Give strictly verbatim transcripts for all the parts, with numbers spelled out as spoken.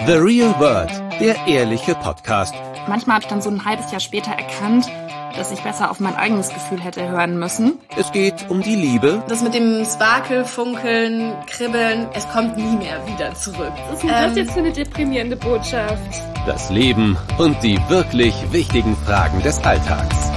The Real World, der ehrliche Podcast. Manchmal habe ich dann so ein halbes Jahr später erkannt, dass ich besser auf mein eigenes Gefühl hätte hören müssen. Es geht um die Liebe. Das mit dem Sparkel, Funkeln, Kribbeln, es kommt nie mehr wieder zurück. Was ist denn das ähm, jetzt für eine deprimierende Botschaft? Das Leben und die wirklich wichtigen Fragen des Alltags.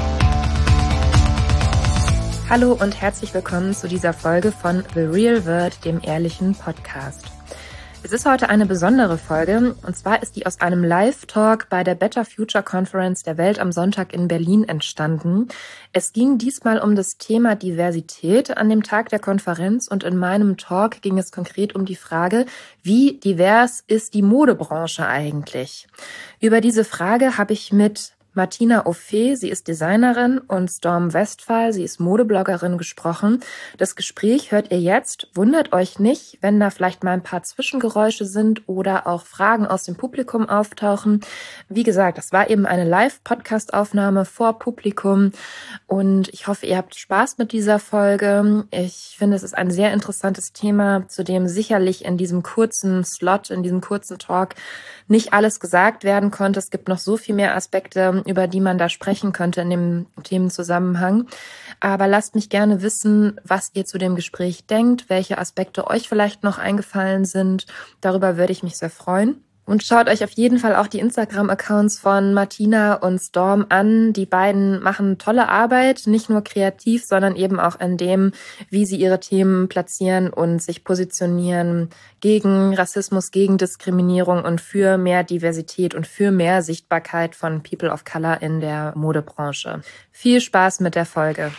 Hallo und herzlich willkommen zu dieser Folge von The Real World, dem ehrlichen Podcast. Es ist heute eine besondere Folge, und zwar ist die aus einem Live-Talk bei der Better Future Conference der Welt am Sonntag in Berlin entstanden. Es ging diesmal um das Thema Diversität an dem Tag der Konferenz, und in meinem Talk ging es konkret um die Frage, wie divers ist die Modebranche eigentlich? Über diese Frage habe ich mit Martina Ophé, sie ist Designerin, und Storm Westphal, sie ist Modebloggerin, gesprochen. Das Gespräch hört ihr jetzt. Wundert euch nicht, wenn da vielleicht mal ein paar Zwischengeräusche sind oder auch Fragen aus dem Publikum auftauchen. Wie gesagt, das war eben eine Live-Podcast-Aufnahme vor Publikum, und ich hoffe, ihr habt Spaß mit dieser Folge. Ich finde, es ist ein sehr interessantes Thema, zu dem sicherlich in diesem kurzen Slot, in diesem kurzen Talk nicht alles gesagt werden konnte. Es gibt noch so viel mehr Aspekte, über die man da sprechen könnte in dem Themenzusammenhang. Aber lasst mich gerne wissen, was ihr zu dem Gespräch denkt, welche Aspekte euch vielleicht noch eingefallen sind. Darüber würde ich mich sehr freuen. Und schaut euch auf jeden Fall auch die Instagram-Accounts von Martina und Storm an. Die beiden machen tolle Arbeit, nicht nur kreativ, sondern eben auch in dem, wie sie ihre Themen platzieren und sich positionieren gegen Rassismus, gegen Diskriminierung und für mehr Diversität und für mehr Sichtbarkeit von People of Color in der Modebranche. Viel Spaß mit der Folge.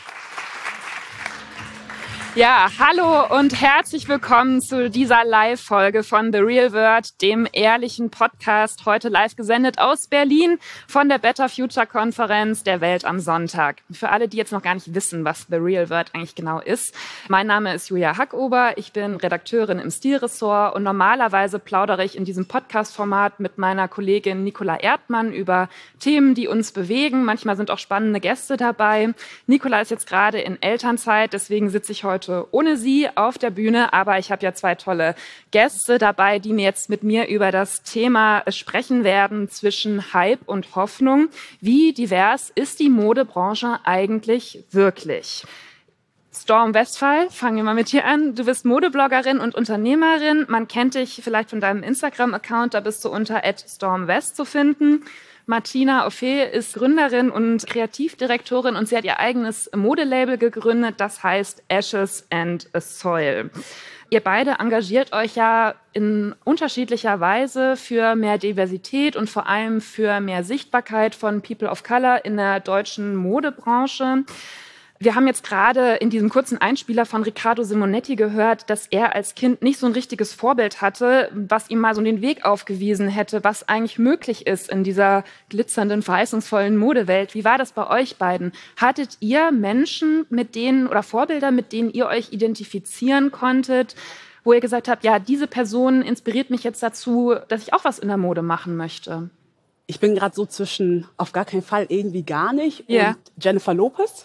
Ja, hallo und herzlich willkommen zu dieser Live-Folge von The Real World, dem ehrlichen Podcast, heute live gesendet aus Berlin von der Better Future Konferenz der Welt am Sonntag. Für alle, die jetzt noch gar nicht wissen, was The Real World eigentlich genau ist: Mein Name ist Julia Hackober, ich bin Redakteurin im Stilressort, und normalerweise plaudere ich in diesem Podcast-Format mit meiner Kollegin Nicola Erdmann über Themen, die uns bewegen. Manchmal sind auch spannende Gäste dabei. Nicola ist jetzt gerade in Elternzeit, deswegen sitze ich heute ohne sie auf der Bühne, aber ich habe ja zwei tolle Gäste dabei, die mir jetzt mit mir über das Thema sprechen werden zwischen Hype und Hoffnung. Wie divers ist die Modebranche eigentlich wirklich? Storm Westphal, fangen wir mal mit dir an. Du bist Modebloggerin und Unternehmerin. Man kennt dich vielleicht von deinem Instagram-Account, da bist du unter at stormwest zu finden. Martina Ophé ist Gründerin und Kreativdirektorin, und sie hat ihr eigenes Modelabel gegründet, das heißt Ashes and a Soil. Ihr beide engagiert euch ja in unterschiedlicher Weise für mehr Diversität und vor allem für mehr Sichtbarkeit von People of Color in der deutschen Modebranche. Wir haben jetzt gerade in diesem kurzen Einspieler von Riccardo Simonetti gehört, dass er als Kind nicht so ein richtiges Vorbild hatte, was ihm mal so den Weg aufgewiesen hätte, was eigentlich möglich ist in dieser glitzernden, verheißungsvollen Modewelt. Wie war das bei euch beiden? Hattet ihr Menschen, mit denen oder Vorbilder, mit denen ihr euch identifizieren konntet, wo ihr gesagt habt, ja, diese Person inspiriert mich jetzt dazu, dass ich auch was in der Mode machen möchte? Ich bin gerade so zwischen auf gar keinen Fall, irgendwie gar nicht yeah. und Jennifer Lopez.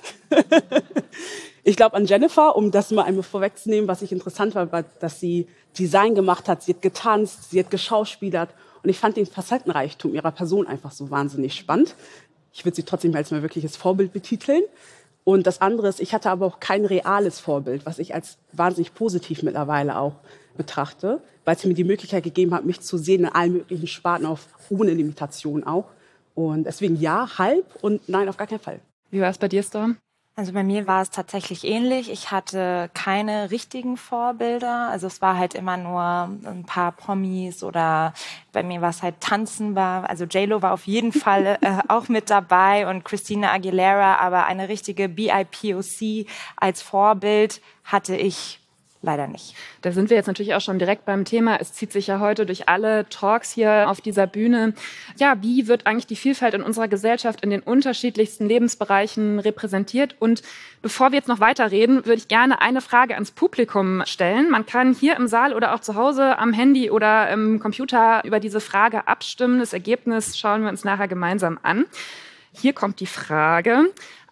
Ich glaube an Jennifer, um das mal einmal vorwegzunehmen, was ich interessant war, war, dass sie Design gemacht hat, sie hat getanzt, sie hat geschauspielert, und ich fand den Facettenreichtum ihrer Person einfach so wahnsinnig spannend. Ich würde sie trotzdem als mein wirkliches Vorbild betiteln. Und das andere ist, ich hatte aber auch kein reales Vorbild, was ich als wahnsinnig positiv mittlerweile auch betrachte, weil es mir die Möglichkeit gegeben hat, mich zu sehen in allen möglichen Sparten, auf, ohne Limitation auch. Und deswegen ja, halb, und nein, auf gar keinen Fall. Wie war es bei dir, Storm? Also bei mir war es tatsächlich ähnlich. Ich hatte keine richtigen Vorbilder. Also es war halt immer nur ein paar Promis, oder bei mir war es halt Tanzen. War, also J-Lo war auf jeden Fall äh, auch mit dabei, und Christina Aguilera, aber eine richtige B I P O C als Vorbild hatte ich leider nicht. Da sind wir jetzt natürlich auch schon direkt beim Thema. Es zieht sich ja heute durch alle Talks hier auf dieser Bühne. Ja, wie wird eigentlich die Vielfalt in unserer Gesellschaft in den unterschiedlichsten Lebensbereichen repräsentiert? Und bevor wir jetzt noch weiterreden, würde ich gerne eine Frage ans Publikum stellen. Man kann hier im Saal oder auch zu Hause am Handy oder im Computer über diese Frage abstimmen. Das Ergebnis schauen wir uns nachher gemeinsam an. Hier kommt die Frage: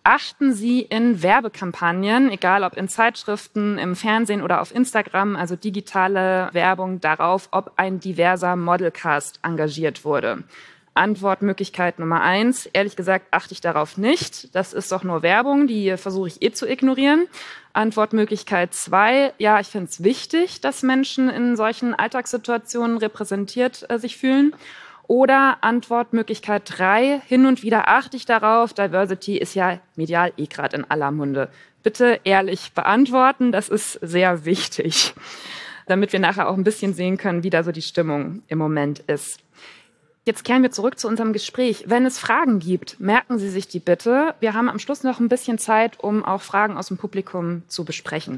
Achten Sie in Werbekampagnen, egal ob in Zeitschriften, im Fernsehen oder auf Instagram, also digitale Werbung, darauf, ob ein diverser Modelcast engagiert wurde? Antwortmöglichkeit Nummer eins, ehrlich gesagt achte ich darauf nicht. Das ist doch nur Werbung, die versuche ich eh zu ignorieren. Antwortmöglichkeit zwei, ja, ich finde es wichtig, dass Menschen in solchen Alltagssituationen repräsentiert äh, sich fühlen. Oder Antwortmöglichkeit drei, hin und wieder achte ich darauf, Diversity ist ja medial eh gerade in aller Munde. Bitte ehrlich beantworten, das ist sehr wichtig, damit wir nachher auch ein bisschen sehen können, wie da so die Stimmung im Moment ist. Jetzt kehren wir zurück zu unserem Gespräch. Wenn es Fragen gibt, merken Sie sich die bitte. Wir haben am Schluss noch ein bisschen Zeit, um auch Fragen aus dem Publikum zu besprechen.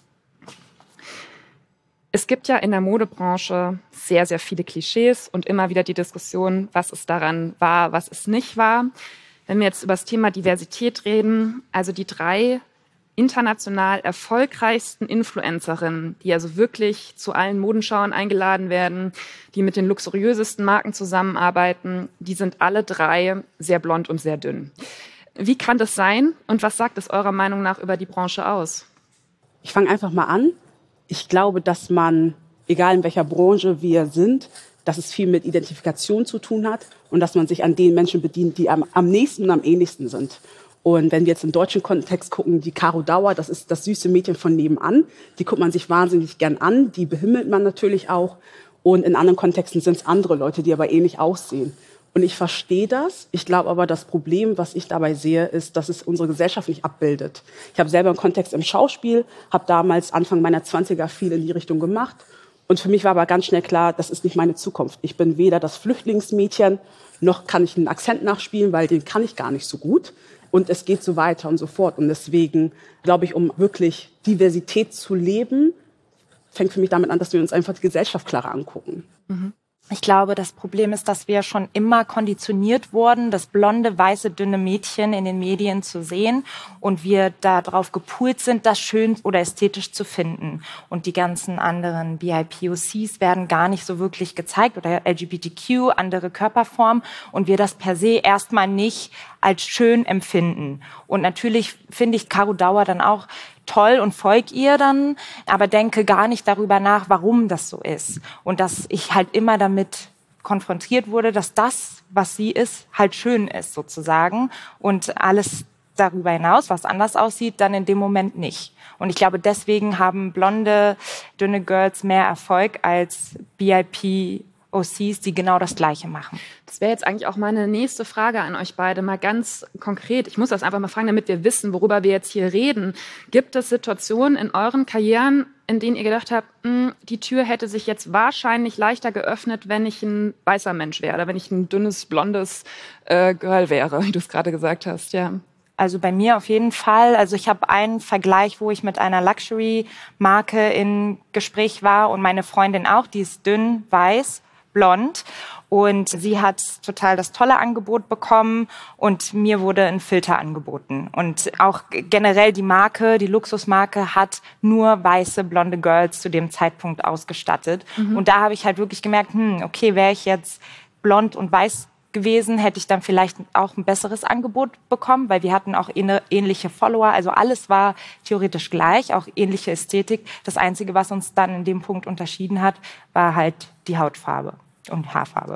Es gibt ja in der Modebranche sehr, sehr viele Klischees und immer wieder die Diskussion, was es daran war, was es nicht war. Wenn wir jetzt über das Thema Diversität reden, also die drei international erfolgreichsten Influencerinnen, die also wirklich zu allen Modenschauen eingeladen werden, die mit den luxuriösesten Marken zusammenarbeiten, die sind alle drei sehr blond und sehr dünn. Wie kann das sein und was sagt es eurer Meinung nach über die Branche aus? Ich fange einfach mal an. Ich glaube, dass man, egal in welcher Branche wir sind, dass es viel mit Identifikation zu tun hat und dass man sich an den Menschen bedient, die am, am nächsten und am ähnlichsten sind. Und wenn wir jetzt im deutschen Kontext gucken, die Caro Dauer, das ist das süße Mädchen von nebenan, die guckt man sich wahnsinnig gern an, die behimmelt man natürlich auch. Und in anderen Kontexten sind es andere Leute, die aber ähnlich aussehen. Und ich verstehe das. Ich glaube aber, das Problem, was ich dabei sehe, ist, dass es unsere Gesellschaft nicht abbildet. Ich habe selber einen Kontext im Schauspiel, habe damals Anfang meiner Zwanziger viel in die Richtung gemacht. Und für mich war aber ganz schnell klar, das ist nicht meine Zukunft. Ich bin weder das Flüchtlingsmädchen, noch kann ich einen Akzent nachspielen, weil den kann ich gar nicht so gut. Und es geht so weiter und so fort. Und deswegen glaube ich, um wirklich Diversität zu leben, fängt für mich damit an, dass wir uns einfach die Gesellschaft klarer angucken. Mhm. Ich glaube, das Problem ist, dass wir schon immer konditioniert wurden, das blonde, weiße, dünne Mädchen in den Medien zu sehen und wir darauf gepoolt sind, das schön oder ästhetisch zu finden. Und die ganzen anderen B I P O Cs werden gar nicht so wirklich gezeigt oder L G B T Q, andere Körperformen und wir das per se erstmal nicht als schön empfinden. Und natürlich finde ich Caro Dauer dann auch toll und folge ihr dann, aber denke gar nicht darüber nach, warum das so ist. Und dass ich halt immer damit konfrontiert wurde, dass das, was sie ist, halt schön ist sozusagen und alles darüber hinaus, was anders aussieht, dann in dem Moment nicht. Und ich glaube, deswegen haben blonde, dünne Girls mehr Erfolg als B I P O Cs, die genau das Gleiche machen. Das wäre jetzt eigentlich auch meine nächste Frage an euch beide, mal ganz konkret. Ich muss das einfach mal fragen, damit wir wissen, worüber wir jetzt hier reden. Gibt es Situationen in euren Karrieren, in denen ihr gedacht habt, mh, die Tür hätte sich jetzt wahrscheinlich leichter geöffnet, wenn ich ein weißer Mensch wäre oder wenn ich ein dünnes, blondes äh, Girl wäre, wie du es gerade gesagt hast, ja? Also bei mir auf jeden Fall. Also ich habe einen Vergleich, wo ich mit einer Luxury-Marke in Gespräch war und meine Freundin auch, die ist dünn, weiß, blond und sie hat total das tolle Angebot bekommen und mir wurde ein Filter angeboten. Und auch generell die Marke, die Luxusmarke hat nur weiße, blonde Girls zu dem Zeitpunkt ausgestattet. Mhm. Und da habe ich halt wirklich gemerkt, hm, okay, wäre ich jetzt blond und weiß gewesen, hätte ich dann vielleicht auch ein besseres Angebot bekommen, weil wir hatten auch ähnliche Follower, also alles war theoretisch gleich, auch ähnliche Ästhetik. Das Einzige, was uns dann in dem Punkt unterschieden hat, war halt die Hautfarbe und Haarfarbe.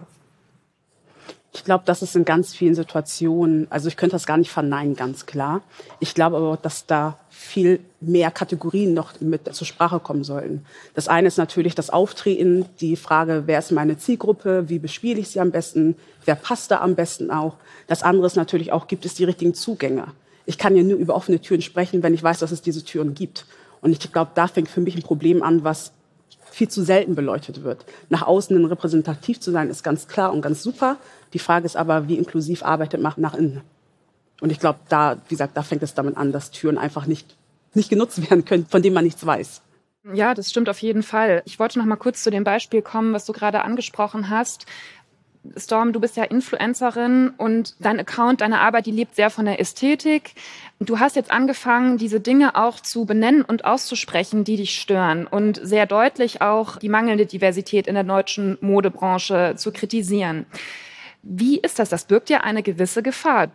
Ich glaube, das ist in ganz vielen Situationen, also ich könnte das gar nicht verneinen, ganz klar. Ich glaube aber, dass da viel mehr Kategorien noch mit zur Sprache kommen sollten. Das eine ist natürlich das Auftreten, die Frage, wer ist meine Zielgruppe, wie bespiele ich sie am besten, wer passt da am besten auch. Das andere ist natürlich auch, gibt es die richtigen Zugänge. Ich kann ja nur über offene Türen sprechen, wenn ich weiß, dass es diese Türen gibt. Und ich glaube, da fängt für mich ein Problem an, was viel zu selten beleuchtet wird. Nach außen repräsentativ zu sein, ist ganz klar und ganz super. Die Frage ist aber, wie inklusiv arbeitet man nach innen. Und ich glaube, da, wie gesagt, da fängt es damit an, dass Türen einfach nicht, nicht genutzt werden können, von denen man nichts weiß. Ja, das stimmt auf jeden Fall. Ich wollte noch mal kurz zu dem Beispiel kommen, was du gerade angesprochen hast. Storm, du bist ja Influencerin und dein Account, deine Arbeit, die lebt sehr von der Ästhetik. Du hast jetzt angefangen, diese Dinge auch zu benennen und auszusprechen, die dich stören und sehr deutlich auch die mangelnde Diversität in der deutschen Modebranche zu kritisieren. Wie ist das? Das birgt ja eine gewisse Gefahr. Du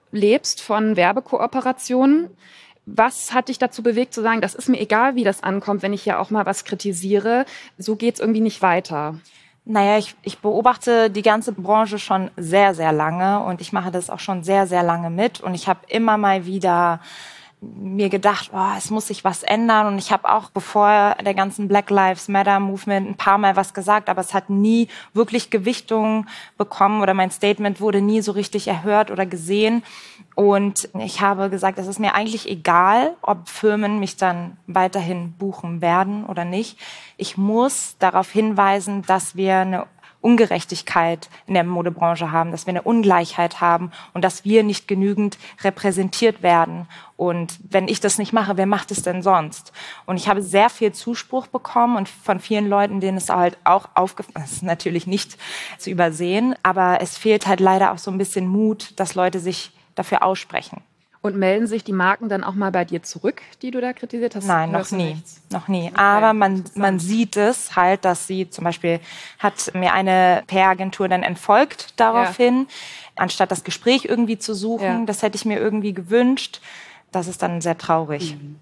lebst von Werbekooperationen. Was hat dich dazu bewegt zu sagen, das ist mir egal, wie das ankommt, wenn ich hier auch mal was kritisiere, so geht's irgendwie nicht weiter? Naja, ich, ich beobachte die ganze Branche schon sehr, sehr lange und ich mache das auch schon sehr, sehr lange mit und ich habe immer mal wieder mir gedacht, oh, es muss sich was ändern und ich habe auch bevor der ganzen Black Lives Matter Movement ein paar Mal was gesagt, aber es hat nie wirklich Gewichtung bekommen oder mein Statement wurde nie so richtig erhört oder gesehen und ich habe gesagt, es ist mir eigentlich egal, ob Firmen mich dann weiterhin buchen werden oder nicht. Ich muss darauf hinweisen, dass wir eine Ungerechtigkeit in der Modebranche haben, dass wir eine Ungleichheit haben und dass wir nicht genügend repräsentiert werden. Und wenn ich das nicht mache, wer macht es denn sonst? Und ich habe sehr viel Zuspruch bekommen und von vielen Leuten, denen es halt auch aufgefallen ist, natürlich nicht zu übersehen, aber es fehlt halt leider auch so ein bisschen Mut, dass Leute sich dafür aussprechen. Und melden sich die Marken dann auch mal bei dir zurück, die du da kritisiert hast? Nein, noch nie, noch nie. Aber man, man sieht es halt, dass sie zum Beispiel hat mir eine P R-Agentur dann entfolgt daraufhin, ja. anstatt das Gespräch irgendwie zu suchen. Ja. Das hätte ich mir irgendwie gewünscht. Das ist dann sehr traurig. Mhm.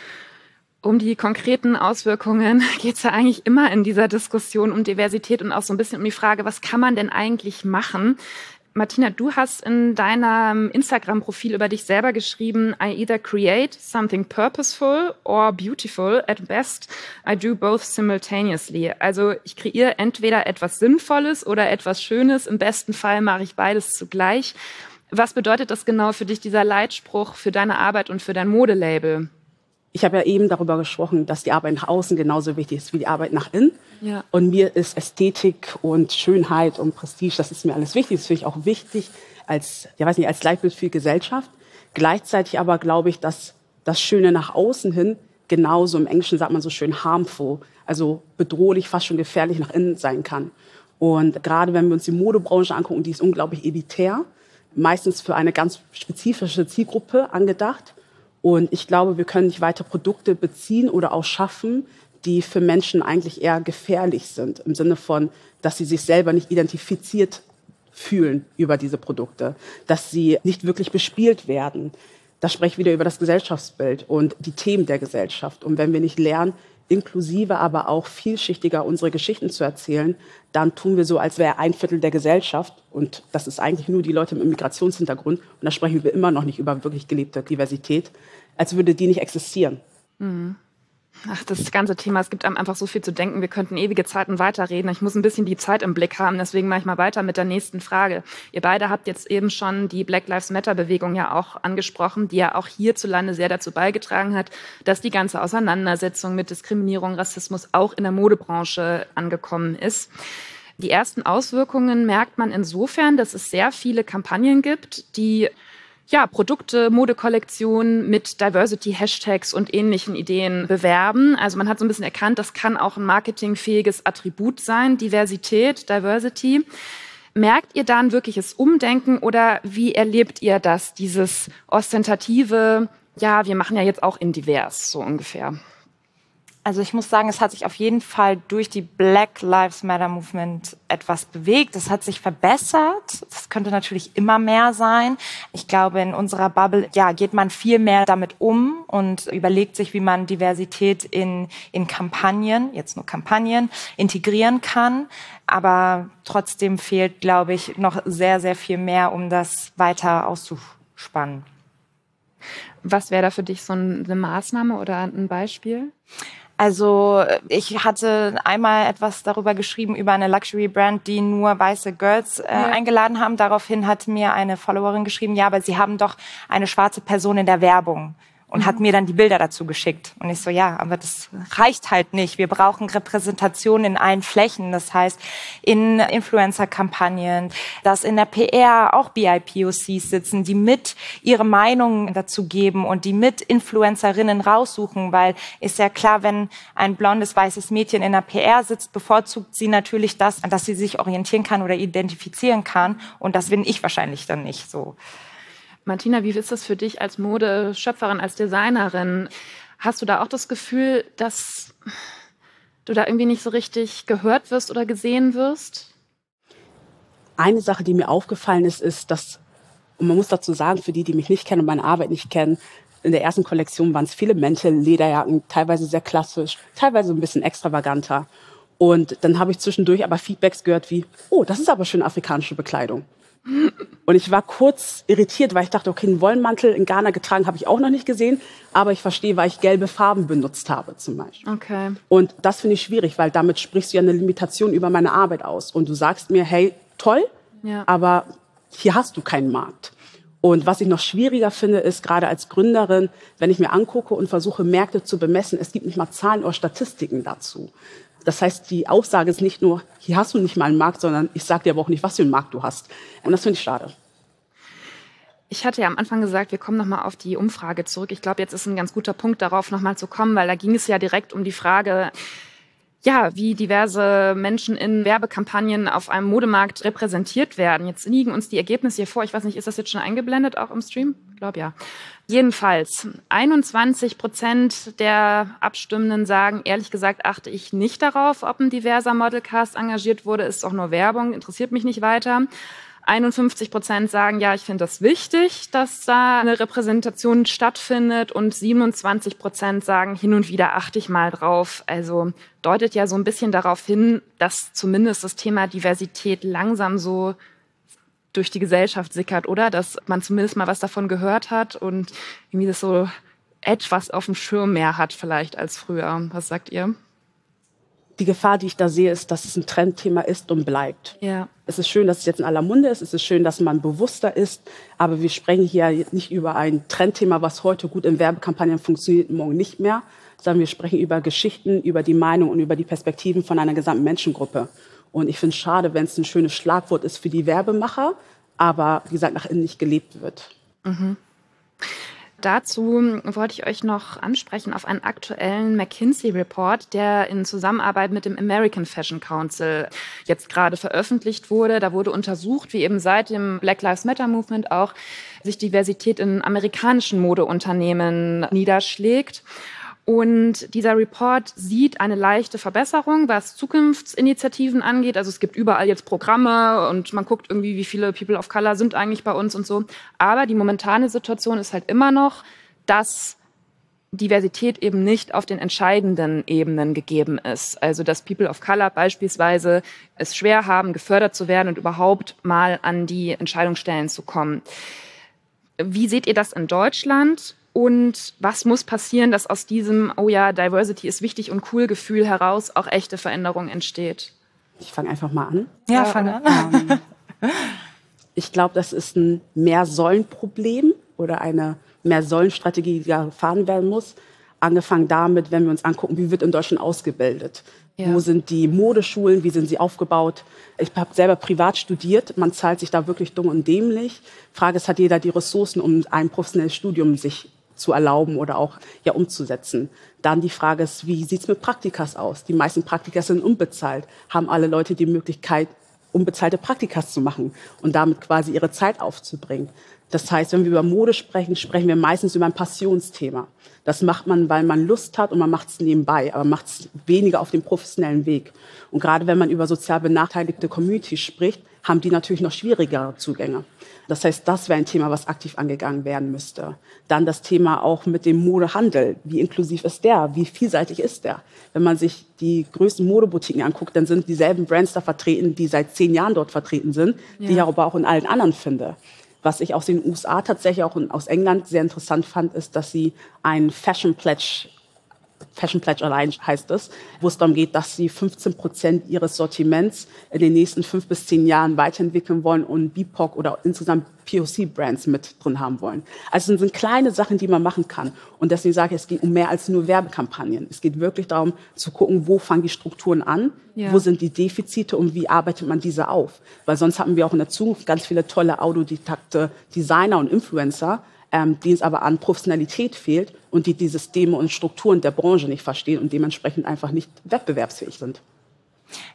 Um die konkreten Auswirkungen geht es ja eigentlich immer in dieser Diskussion um Diversität und auch so ein bisschen um die Frage, was kann man denn eigentlich machen? Martina, du hast in deinem Instagram-Profil über dich selber geschrieben, I either create something purposeful or beautiful. At best, I do both simultaneously. Also ich kreiere entweder etwas Sinnvolles oder etwas Schönes. Im besten Fall mache ich beides zugleich. Was bedeutet das genau für dich, dieser Leitspruch für deine Arbeit und für dein Modelabel? Ich habe ja eben darüber gesprochen, dass die Arbeit nach außen genauso wichtig ist wie die Arbeit nach innen. Ja. Und mir ist Ästhetik und Schönheit und Prestige, das ist mir alles wichtig. Das finde ich auch wichtig als, ja weiß nicht, als Leitbild für die Gesellschaft. Gleichzeitig aber glaube ich, dass das Schöne nach außen hin genauso, im Englischen sagt man so schön harmful, also bedrohlich, fast schon gefährlich nach innen sein kann. Und gerade wenn wir uns die Modebranche angucken, die ist unglaublich elitär, meistens für eine ganz spezifische Zielgruppe angedacht. Und ich glaube, wir können nicht weiter Produkte beziehen oder auch schaffen, die für Menschen eigentlich eher gefährlich sind. Im Sinne von, dass sie sich selber nicht identifiziert fühlen über diese Produkte. Dass sie nicht wirklich bespielt werden. Das spricht wieder über das Gesellschaftsbild und die Themen der Gesellschaft. Und wenn wir nicht lernen, inklusive, aber auch vielschichtiger unsere Geschichten zu erzählen, dann tun wir so, als wäre ein Viertel der Gesellschaft. Und das ist eigentlich nur die Leute mit Migrationshintergrund. Und da sprechen wir immer noch nicht über wirklich gelebte Diversität, als würde die nicht existieren. Mhm. Ach, das ganze Thema, es gibt einem einfach so viel zu denken. Wir könnten ewige Zeiten weiterreden. Ich muss ein bisschen die Zeit im Blick haben, deswegen mache ich mal weiter mit der nächsten Frage. Ihr beide habt jetzt eben schon die Black Lives Matter-Bewegung ja auch angesprochen, die ja auch hierzulande sehr dazu beigetragen hat, dass die ganze Auseinandersetzung mit Diskriminierung, Rassismus auch in der Modebranche angekommen ist. Die ersten Auswirkungen merkt man insofern, dass es sehr viele Kampagnen gibt, die ja, Produkte, Modekollektionen mit Diversity-Hashtags und ähnlichen Ideen bewerben. Also man hat so ein bisschen erkannt, das kann auch ein marketingfähiges Attribut sein, Diversität, Diversity. Merkt ihr da ein wirkliches Umdenken oder wie erlebt ihr das, dieses ostentative, ja, wir machen ja jetzt auch in divers, so ungefähr? Also ich muss sagen, es hat sich auf jeden Fall durch die Black Lives Matter Movement etwas bewegt. Es hat sich verbessert. Das könnte natürlich immer mehr sein. Ich glaube, in unserer Bubble, ja, geht man viel mehr damit um und überlegt sich, wie man Diversität in, in Kampagnen, jetzt nur Kampagnen, integrieren kann. Aber trotzdem fehlt, glaube ich, noch sehr, sehr viel mehr, um das weiter auszuspannen. Was wäre da für dich so eine Maßnahme oder ein Beispiel? Also ich hatte einmal etwas darüber geschrieben, über eine Luxury-Brand, die nur weiße Girls äh, ja. eingeladen haben. Daraufhin hat mir eine Followerin geschrieben, ja, aber sie haben doch eine schwarze Person in der Werbung. Und mhm. hat mir dann die Bilder dazu geschickt. Und ich so, ja, aber das reicht halt nicht. Wir brauchen Repräsentation in allen Flächen. Das heißt, in Influencer-Kampagnen, dass in der P R auch B I P O Cs sitzen, die mit ihre Meinung dazu geben und die mit Influencerinnen raussuchen. Weil ist ja klar, wenn ein blondes, weißes Mädchen in der P R sitzt, bevorzugt sie natürlich das, an das sie sich orientieren kann oder identifizieren kann. Und das bin ich wahrscheinlich dann nicht so. Martina, wie ist das für dich als Modeschöpferin, als Designerin? Hast du da auch das Gefühl, dass du da irgendwie nicht so richtig gehört wirst oder gesehen wirst? Eine Sache, die mir aufgefallen ist, ist, dass Und man muss dazu sagen, für die, die mich nicht kennen und meine Arbeit nicht kennen, in der ersten Kollektion waren es viele Mäntel, Lederjacken, teilweise sehr klassisch, teilweise ein bisschen extravaganter. Und dann habe ich zwischendurch aber Feedbacks gehört wie, oh, das ist aber schön afrikanische Bekleidung. Und ich war kurz irritiert, weil ich dachte, okay, einen Wollmantel in Ghana getragen habe ich auch noch nicht gesehen, aber ich verstehe, weil ich gelbe Farben benutzt habe zum Beispiel. Okay. Und das finde ich schwierig, weil damit sprichst du ja eine Limitation über meine Arbeit aus. Und du sagst mir, hey, toll, ja. aber hier hast du keinen Markt. Und was ich noch schwieriger finde, ist gerade als Gründerin, wenn ich mir angucke und versuche, Märkte zu bemessen, es gibt nicht mal Zahlen oder Statistiken dazu. Das heißt, die Aussage ist nicht nur, hier hast du nicht mal einen Markt, sondern ich sage dir aber auch nicht, was für einen Markt du hast. Und das finde ich schade. Ich hatte ja am Anfang gesagt, wir kommen nochmal auf die Umfrage zurück. Ich glaube, jetzt ist ein ganz guter Punkt, darauf nochmal zu kommen, weil da ging es ja direkt um die Frage, ja, wie diverse Menschen in Werbekampagnen auf einem Modemarkt repräsentiert werden. Jetzt liegen uns die Ergebnisse hier vor. Ich weiß nicht, ist das jetzt schon eingeblendet, auch im Stream? Ich glaube, ja. Jedenfalls, einundzwanzig Prozent der Abstimmenden sagen, ehrlich gesagt, achte ich nicht darauf, ob ein diverser Modelcast engagiert wurde. Ist auch nur Werbung, interessiert mich nicht weiter. einundfünfzig Prozent sagen, ja, ich finde das wichtig, dass da eine Repräsentation stattfindet. Und siebenundzwanzig Prozent sagen, hin und wieder achte ich mal drauf. Also deutet ja so ein bisschen darauf hin, dass zumindest das Thema Diversität langsam so durch die Gesellschaft sickert, oder? Dass man zumindest mal was davon gehört hat und irgendwie das so etwas auf dem Schirm mehr hat vielleicht als früher. Was sagt ihr? Die Gefahr, die ich da sehe, ist, dass es ein Trendthema ist und bleibt. Ja. Es ist schön, dass es jetzt in aller Munde ist. Es ist schön, dass man bewusster ist. Aber wir sprechen hier nicht über ein Trendthema, was heute gut in Werbekampagnen funktioniert, morgen nicht mehr, sondern wir sprechen über Geschichten, über die Meinung und über die Perspektiven von einer gesamten Menschengruppe. Und ich finde es schade, wenn es ein schönes Schlagwort ist für die Werbemacher, aber, wie gesagt, nach innen nicht gelebt wird. Mhm. Dazu wollte ich euch noch ansprechen auf einen aktuellen McKinsey-Report, der in Zusammenarbeit mit dem American Fashion Council jetzt gerade veröffentlicht wurde. Da wurde untersucht, wie eben seit dem Black Lives Matter Movement auch sich Diversität in amerikanischen Modeunternehmen niederschlägt. Und dieser Report sieht eine leichte Verbesserung, was Zukunftsinitiativen angeht. Also es gibt überall jetzt Programme und man guckt irgendwie, wie viele People of Color sind eigentlich bei uns und so. Aber die momentane Situation ist halt immer noch, dass Diversität eben nicht auf den entscheidenden Ebenen gegeben ist. Also dass People of Color beispielsweise es schwer haben, gefördert zu werden und überhaupt mal an die Entscheidungsstellen zu kommen. Wie seht ihr das in Deutschland? Und was muss passieren, dass aus diesem, oh ja, Diversity ist wichtig und cool Gefühl heraus auch echte Veränderung entsteht? Ich fange einfach mal an. Ja, fang an. Ähm, ich glaube, das ist ein Mehr-Sollen-Problem oder eine Mehr-Sollen-Strategie, die gefahren werden muss. Angefangen damit, wenn wir uns angucken, wie wird in Deutschland ausgebildet? Ja. Wo sind die Modeschulen? Wie sind sie aufgebaut? Ich habe selber privat studiert. Man zahlt sich da wirklich dumm und dämlich. Frage ist, hat jeder die Ressourcen, um ein professionelles Studium sich zu erlauben oder auch ja umzusetzen? Dann die Frage ist, wie sieht's mit Praktikas aus? Die meisten Praktikas sind unbezahlt. Haben alle Leute die Möglichkeit, unbezahlte Praktikas zu machen und damit quasi ihre Zeit aufzubringen? Das heißt, wenn wir über Mode sprechen, sprechen wir meistens über ein Passionsthema. Das macht man, weil man Lust hat und man macht es nebenbei, aber macht es weniger auf dem professionellen Weg. Und gerade wenn man über sozial benachteiligte Communities spricht, haben die natürlich noch schwierigere Zugänge. Das heißt, das wäre ein Thema, was aktiv angegangen werden müsste. Dann das Thema auch mit dem Modehandel. Wie inklusiv ist der? Wie vielseitig ist der? Wenn man sich die größten Modeboutiquen anguckt, dann sind dieselben Brands da vertreten, die seit zehn Jahren dort vertreten sind, ja. die ich aber auch in allen anderen finde. Was ich aus den U S A tatsächlich auch aus England sehr interessant fand, ist, dass sie ein Fashion Pledge, Fashion Pledge allein heißt es, wo es darum geht, dass sie fünfzehn Prozent ihres Sortiments in den nächsten fünf bis zehn Jahren weiterentwickeln wollen und B I P O C oder insgesamt P O C-Brands mit drin haben wollen. Also es sind kleine Sachen, die man machen kann. Und deswegen sage ich, es geht um mehr als nur Werbekampagnen. Es geht wirklich darum, zu gucken, wo fangen die Strukturen an, ja. wo sind die Defizite und wie arbeitet man diese auf. Weil sonst haben wir auch in der Zukunft ganz viele tolle autodidakte Designer und Influencer, ähm, denen es aber an Professionalität fehlt und die die Systeme und Strukturen der Branche nicht verstehen und dementsprechend einfach nicht wettbewerbsfähig sind.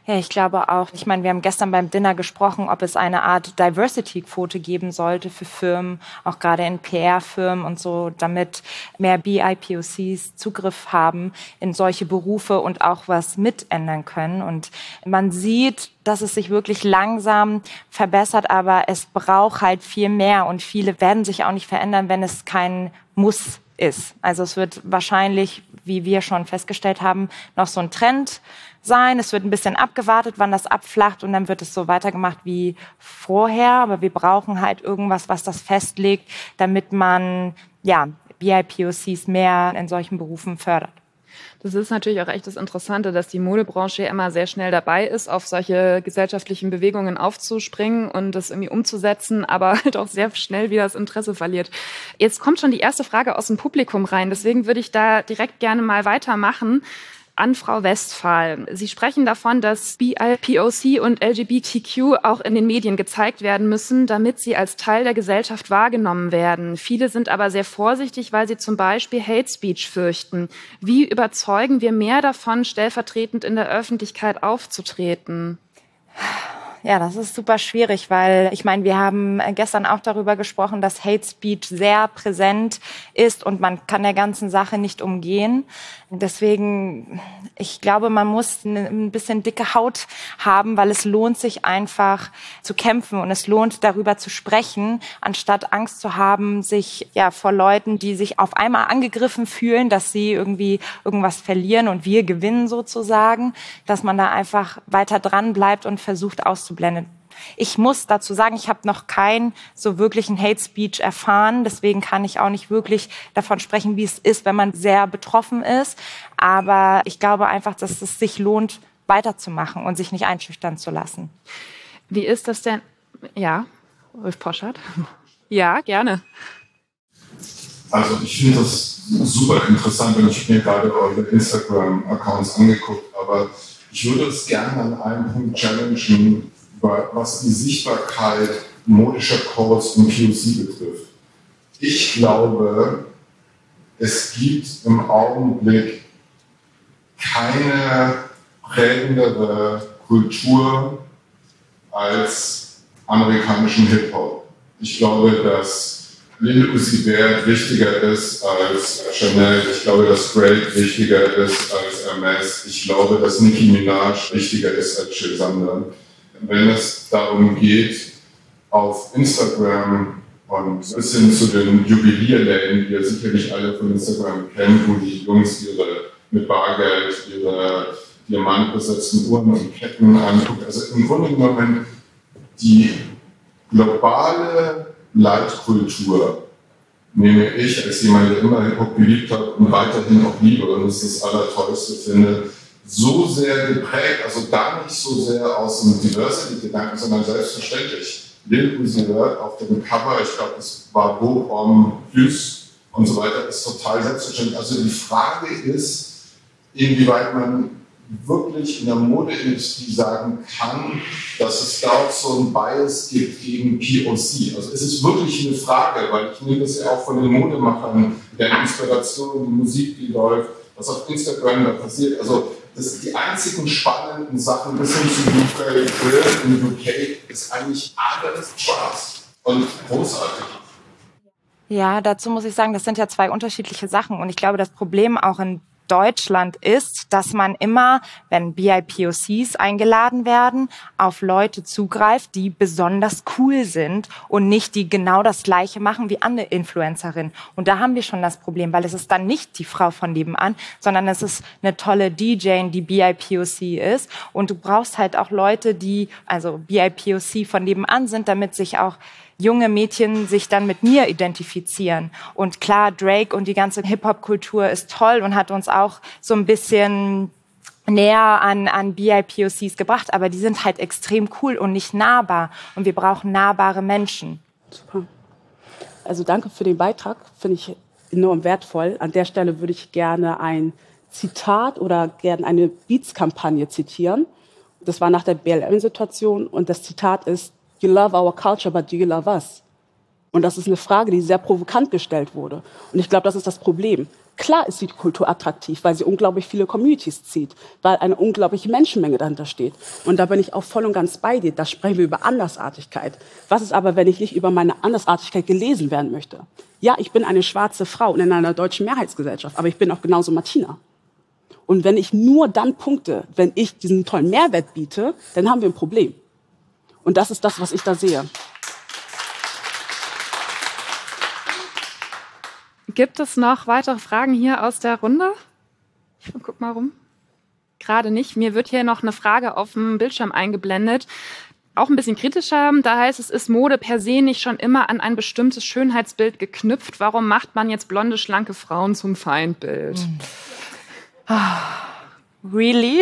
Ja, ich glaube auch. Ich meine, wir haben gestern beim Dinner gesprochen, ob es eine Art Diversity-Quote geben sollte für Firmen, auch gerade in P R-Firmen und so, damit mehr B I P O Cs Zugriff haben in solche Berufe und auch was mitändern können. Und man sieht, dass es sich wirklich langsam verbessert, aber es braucht halt viel mehr und viele werden sich auch nicht verändern, wenn es kein Muss ist. Also es wird wahrscheinlich, wie wir schon festgestellt haben, noch so ein Trend sein. Es wird ein bisschen abgewartet, wann das abflacht und dann wird es so weitergemacht wie vorher. Aber wir brauchen halt irgendwas, was das festlegt, damit man ja, B I P O Cs mehr in solchen Berufen fördert. Das ist natürlich auch echt das Interessante, dass die Modebranche ja immer sehr schnell dabei ist, auf solche gesellschaftlichen Bewegungen aufzuspringen und das irgendwie umzusetzen, aber halt auch sehr schnell wieder das Interesse verliert. Jetzt kommt schon die erste Frage aus dem Publikum rein, deswegen würde ich da direkt gerne mal weitermachen. An Frau Westphal. Sie sprechen davon, dass B I P O C und L G B T Q auch in den Medien gezeigt werden müssen, damit sie als Teil der Gesellschaft wahrgenommen werden. Viele sind aber sehr vorsichtig, weil sie zum Beispiel Hate Speech fürchten. Wie überzeugen wir mehr davon, stellvertretend in der Öffentlichkeit aufzutreten? Ja, das ist super schwierig, weil ich meine, wir haben gestern auch darüber gesprochen, dass Hate Speech sehr präsent ist und man kann der ganzen Sache nicht umgehen. Deswegen, ich glaube, man muss ein bisschen dicke Haut haben, weil es lohnt sich einfach zu kämpfen und es lohnt, darüber zu sprechen, anstatt Angst zu haben, sich ja vor Leuten, die sich auf einmal angegriffen fühlen, dass sie irgendwie irgendwas verlieren und wir gewinnen sozusagen, dass man da einfach weiter dran bleibt und versucht auszublenden. Ich muss dazu sagen, ich habe noch keinen so wirklichen Hate Speech erfahren. Deswegen kann ich auch nicht wirklich davon sprechen, wie es ist, wenn man sehr betroffen ist. Aber ich glaube einfach, dass es sich lohnt, weiterzumachen und sich nicht einschüchtern zu lassen. Wie ist das denn? Ja, Ulf Poschardt? Ja, gerne. Also ich finde das super interessant und ich habe mir gerade eure Instagram-Accounts angeguckt. Aber ich würde es gerne an einem Punkt challengen, was die Sichtbarkeit modischer Codes und P O C betrifft. Ich glaube, es gibt im Augenblick keine prägendere Kultur als amerikanischen Hip-Hop. Ich glaube, dass Lil Uzi Vert wichtiger ist als Chanel. Ich glaube, dass Drake wichtiger ist als Hermes. Ich glaube, dass Nicki Minaj wichtiger ist als Jill Sander. Wenn es darum geht, auf Instagram und bis hin zu den Juwelierläden, die ihr sicherlich alle von Instagram kennt, wo die Jungs ihre mit Bargeld ihre diamantbesetzten Uhren und Ketten angucken. Also im Grunde genommen die globale Leitkultur nehme ich als jemand, der immer Hip-Hop geliebt hat und weiterhin auch liebe und es das Allertollste finde, so sehr geprägt, also gar nicht so sehr aus dem Diversity-Gedanken, sondern selbstverständlich. Lil Uzi Vert auf dem Cover, ich glaube, es war Beau Homme Plus und so weiter, ist total selbstverständlich. Also die Frage ist, inwieweit man wirklich in der Modeindustrie sagen kann, dass es dort so ein Bias gibt gegen P O C. Also es ist wirklich eine Frage, weil ich nehme das ja auch von den Modemachern, der Inspiration, die Musik, die läuft, was auf Instagram da passiert. Also das sind die einzigen spannenden Sachen bis hin zu U K Grill in U K ist eigentlich alles schwarz und großartig. Ja, dazu muss ich sagen, das sind ja zwei unterschiedliche Sachen und ich glaube, das Problem auch in Deutschland ist, dass man immer, wenn B I P O Cs eingeladen werden, auf Leute zugreift, die besonders cool sind und nicht die genau das Gleiche machen wie andere Influencerinnen. Und da haben wir schon das Problem, weil es ist dann nicht die Frau von nebenan, sondern es ist eine tolle D J, die B I P O C ist. Und du brauchst halt auch Leute, die also B I P O C von nebenan sind, damit sich auch junge Mädchen sich dann mit mir identifizieren. Und klar, Drake und die ganze Hip-Hop-Kultur ist toll und hat uns auch so ein bisschen näher an, an B I P O Cs gebracht, aber die sind halt extrem cool und nicht nahbar. Und wir brauchen nahbare Menschen. Super. Also danke für den Beitrag, finde ich enorm wertvoll. An der Stelle würde ich gerne ein Zitat oder gerne eine Beats-Kampagne zitieren. Das war nach der B L M-Situation und das Zitat ist: You love our culture, but do you love us? Und das ist eine Frage, die sehr provokant gestellt wurde. Und ich glaube, das ist das Problem. Klar ist die Kultur attraktiv, weil sie unglaublich viele Communities zieht, weil eine unglaubliche Menschenmenge dahinter steht. Und da bin ich auch voll und ganz bei dir. Da sprechen wir über Andersartigkeit. Was ist aber, wenn ich nicht über meine Andersartigkeit gelesen werden möchte? Ja, ich bin eine schwarze Frau in einer deutschen Mehrheitsgesellschaft, aber ich bin auch genauso Martina. Und wenn ich nur dann punkte, wenn ich diesen tollen Mehrwert biete, dann haben wir ein Problem. Und das ist das, was ich da sehe. Gibt es noch weitere Fragen hier aus der Runde? Ich guck mal rum. Gerade nicht. Mir wird hier noch eine Frage auf dem Bildschirm eingeblendet. Auch ein bisschen kritischer. Da heißt es, ist Mode per se nicht schon immer an ein bestimmtes Schönheitsbild geknüpft? Warum macht man jetzt blonde, schlanke Frauen zum Feindbild? Really?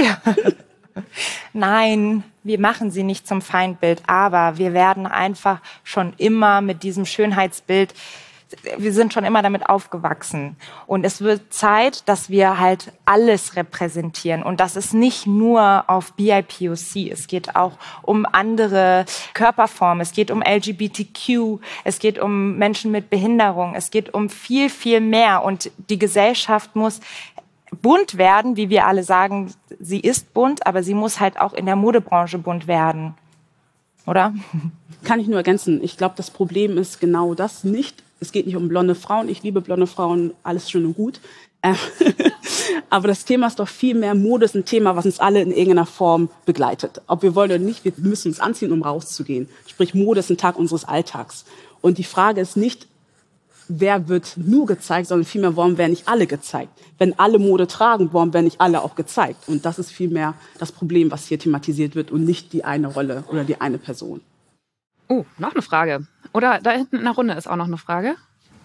Nein, wir machen sie nicht zum Feindbild, aber wir werden einfach schon immer mit diesem Schönheitsbild, wir sind schon immer damit aufgewachsen. Und es wird Zeit, dass wir halt alles repräsentieren. Und das ist nicht nur auf B I P O C. Es geht auch um andere Körperformen. Es geht um L G B T Q. Es geht um Menschen mit Behinderung. Es geht um viel, viel mehr. Und die Gesellschaft muss bunt werden, wie wir alle sagen. Sie ist bunt, aber sie muss halt auch in der Modebranche bunt werden. Oder? Kann ich nur ergänzen. Ich glaube, das Problem ist genau das nicht. Es geht nicht um blonde Frauen. Ich liebe blonde Frauen, alles schön und gut. Ähm, aber das Thema ist doch viel mehr, Mode ist ein Thema, was uns alle in irgendeiner Form begleitet. Ob wir wollen oder nicht, wir müssen uns anziehen, um rauszugehen. Sprich, Mode ist ein Tag unseres Alltags. Und die Frage ist nicht, wer wird nur gezeigt, sondern vielmehr, warum werden nicht alle gezeigt? Wenn alle Mode tragen, warum werden nicht alle auch gezeigt? Und das ist vielmehr das Problem, was hier thematisiert wird und nicht die eine Rolle oder die eine Person. Oh, noch eine Frage. Oder da hinten in der Runde ist auch noch eine Frage.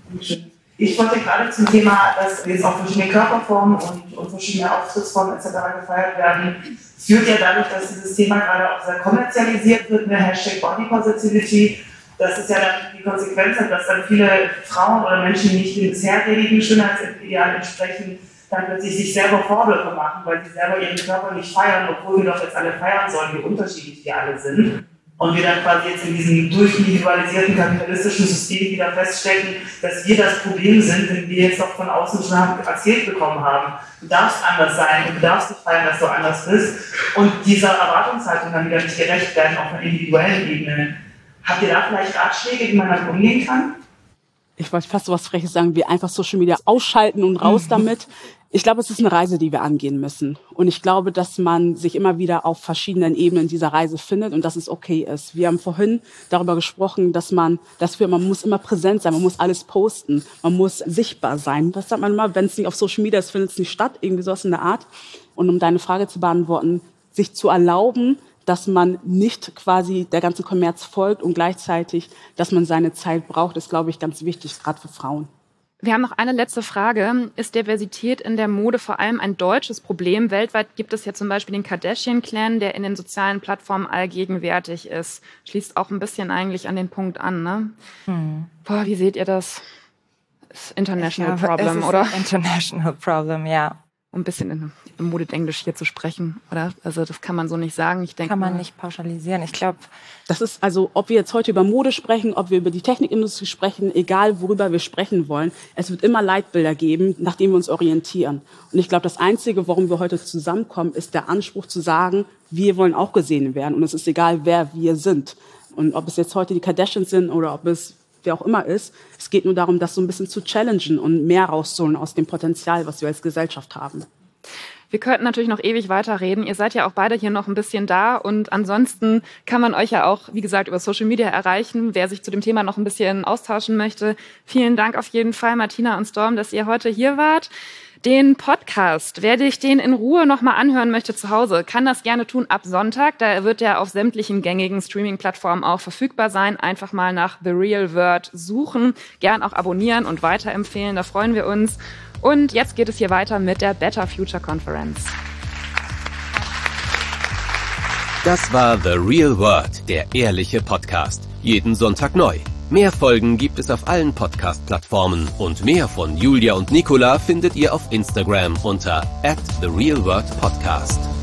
Ich wollte gerade zum Thema, dass jetzt auch verschiedene Körperformen und, und verschiedene Auftrittsformen et cetera gefeiert werden. Es führt ja dadurch, dass dieses Thema gerade auch sehr kommerzialisiert wird, mit Hashtag Body Positivity. Das ist ja dann die Konsequenz, dass dann viele Frauen oder Menschen, die nicht dem bisherigen Schönheitsideal entsprechen, dann plötzlich sich selber Vorwürfe machen, weil sie selber ihren Körper nicht feiern, obwohl wir doch jetzt alle feiern sollen, wie unterschiedlich wir alle sind. Und wir dann quasi jetzt in diesem durchindividualisierten kapitalistischen System wieder feststecken, dass wir das Problem sind, wenn wir jetzt doch von außen schon erzählt bekommen haben, du darfst anders sein und du darfst dich feiern, dass du anders bist. Und dieser Erwartungshaltung dann wieder nicht gerecht werden auf einer individuellen Ebene. Habt ihr da vielleicht Ratschläge, wie man damit umgehen kann? Ich wollte fast so was Freches sagen, wie einfach Social Media ausschalten und raus mhm. damit. Ich glaube, es ist eine Reise, die wir angehen müssen. Und ich glaube, dass man sich immer wieder auf verschiedenen Ebenen dieser Reise findet und dass es okay ist. Wir haben vorhin darüber gesprochen, dass man, dass wir, man muss immer präsent sein, man muss alles posten, man muss sichtbar sein. Das sagt man immer, wenn es nicht auf Social Media ist, findet es nicht statt, irgendwie sowas in der Art. Und um deine Frage zu beantworten, sich zu erlauben, dass man nicht quasi der ganze Kommerz folgt und gleichzeitig, dass man seine Zeit braucht, ist, glaube ich, ganz wichtig, gerade für Frauen. Wir haben noch eine letzte Frage. Ist Diversität in der Mode vor allem ein deutsches Problem? Weltweit gibt es ja zum Beispiel den Kardashian-Clan, der in den sozialen Plattformen allgegenwärtig ist. Schließt auch ein bisschen eigentlich an den Punkt an, ne? Hm. Boah, wie seht ihr das? Das ist international glaube, problem, es ist oder? Ein international problem, ja. Um ein bisschen in, im Modedenglisch hier zu sprechen, oder? Also das kann man so nicht sagen. Ich denke, kann man nicht pauschalisieren. Ich glaube, das ist also, ob wir jetzt heute über Mode sprechen, ob wir über die Technikindustrie sprechen, egal worüber wir sprechen wollen, es wird immer Leitbilder geben, nach denen wir uns orientieren. Und ich glaube, das Einzige, warum wir heute zusammenkommen, ist der Anspruch zu sagen, wir wollen auch gesehen werden. Und es ist egal, wer wir sind. Und ob es jetzt heute die Kardashians sind oder ob es wer auch immer ist, es geht nur darum, das so ein bisschen zu challengen und mehr rauszuholen aus dem Potenzial, was wir als Gesellschaft haben. Wir könnten natürlich noch ewig weiterreden. Ihr seid ja auch beide hier noch ein bisschen da und ansonsten kann man euch ja auch, wie gesagt, über Social Media erreichen, wer sich zu dem Thema noch ein bisschen austauschen möchte. Vielen Dank auf jeden Fall, Martina und Storm, dass ihr heute hier wart. Den Podcast, wer dich den in Ruhe nochmal anhören möchte zu Hause, kann das gerne tun ab Sonntag. Da wird er auf sämtlichen gängigen Streaming-Plattformen auch verfügbar sein. Einfach mal nach The Real Word suchen, gern auch abonnieren und weiterempfehlen, da freuen wir uns. Und jetzt geht es hier weiter mit der Better Future Conference. Das war The Real Word, der ehrliche Podcast. Jeden Sonntag neu. Mehr Folgen gibt es auf allen Podcast-Plattformen und mehr von Julia und Nicola findet ihr auf Instagram unter at The Real Word Podcast.